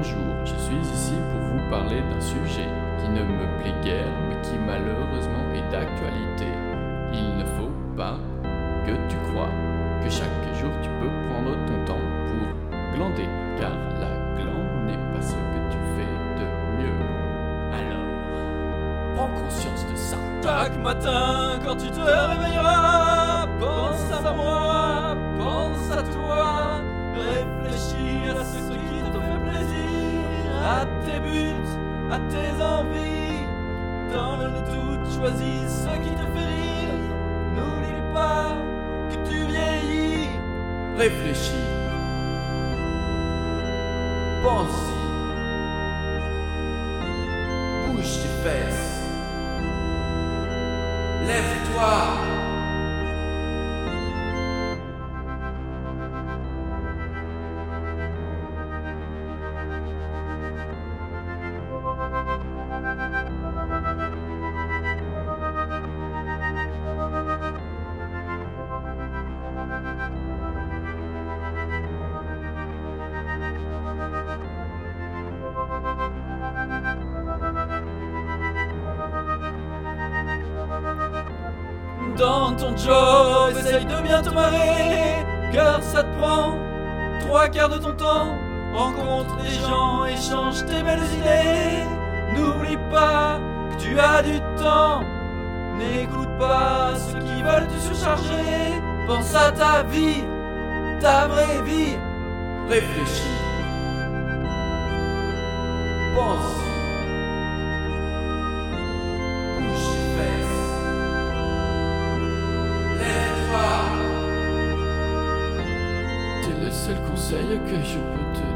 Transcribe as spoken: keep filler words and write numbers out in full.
Bonjour, je suis ici pour vous parler d'un sujet qui ne me plaît guère, mais qui malheureusement est d'actualité. Il ne faut pas que tu crois que chaque jour tu peux prendre ton temps pour glander, car la glande n'est pas ce que tu fais de mieux. Alors, prends conscience de ça. Chaque matin, quand tu te réveilleras, pense à moi, pense à toi. Réfléchis à ce qui te fait plaisir, à tes buts, à tes envies. Dans le doute, choisis ce qui te fait rire. N'oublie pas que tu vieillis. Réfléchis. Pense-y. Bouge tes fesses. Lève-toi. Dans ton job, essaye de bien te marrer, car ça te prend trois quarts de ton temps. Rencontre des gens, échange tes belles idées. N'oublie pas que tu as du temps. N'écoute pas ceux qui veulent te surcharger. Pense à ta vie, ta vraie vie. Réfléchis. Pense. Bouge tes fesses. Lève-toi. C'est le seul conseil que je peux te